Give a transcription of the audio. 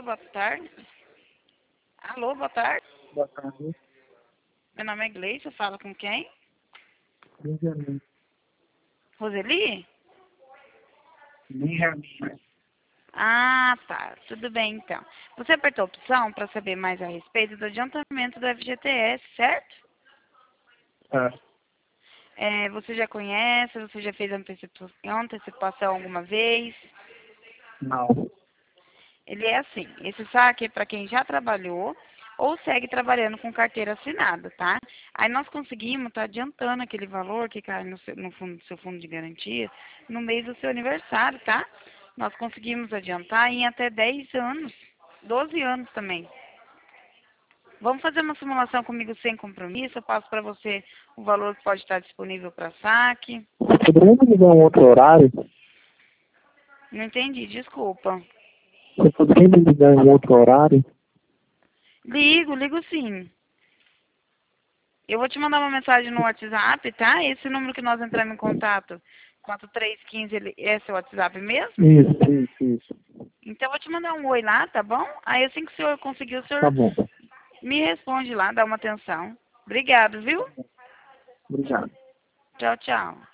boa tarde. Alô, boa tarde. Boa tarde. Meu nome é Gleice, eu falo com quem? Benjamin. Roseli? Benjamin. Ah, tá. Tudo bem, então. Você apertou a opção para saber mais a respeito do adiantamento do FGTS, certo? Ah, Você já conhece? Você já fez antecipação alguma vez? não. Ele é assim, esse saque é para quem já trabalhou ou segue trabalhando com carteira assinada, tá? Aí nós conseguimos estar adiantando aquele valor que cai no fundo, do seu fundo de garantia no mês do seu aniversário, tá? Nós conseguimos adiantar em até 10 anos, 12 anos também. Vamos fazer uma simulação comigo sem compromisso, eu passo para você o valor que pode estar disponível para saque. Poderia me ligar um outro horário? Não entendi, desculpa. Você poderia me ligar em um outro horário? Ligo sim. Eu vou te mandar uma mensagem no WhatsApp, tá? Esse número que nós entramos em contato, 4315, é seu WhatsApp mesmo? Isso. Então eu vou te mandar um oi lá, tá bom? Aí assim que o senhor conseguir, o Tá senhor bom. me responde lá, dá uma atenção. Obrigado, viu? Obrigado. Tchau, tchau.